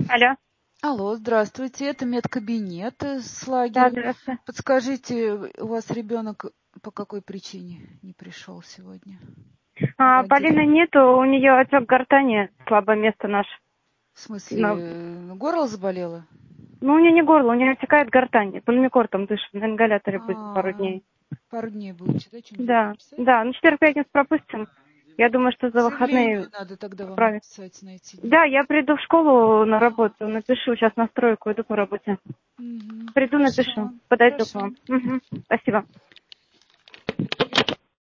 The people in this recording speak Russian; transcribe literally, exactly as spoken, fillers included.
Алло. Алло, здравствуйте, это медкабинет э, с Да, лагеря. здравствуйте. Подскажите, у вас ребенок по какой причине не пришел сегодня в А, лагерь? Полины нету, у нее отек гортани, слабое место наше. В смысле, Но, э, горло заболело? ну, у нее не горло, у нее отекает гортань. Пульмикор там дышит, на ингаляторе будет пару А, дней. пару дней будете, да, что-нибудь Да, написать? да, ну четверг-пятницу пропустим. Я думаю, что за Заявление выходные надо тогда вам поправим. написать на эти дни. Да, я приду в школу на работу, напишу, сейчас настройку, иду по работе. Мгм. Приду, напишу, Хорошо, подойду к хорошо. вам. Мгм. Спасибо.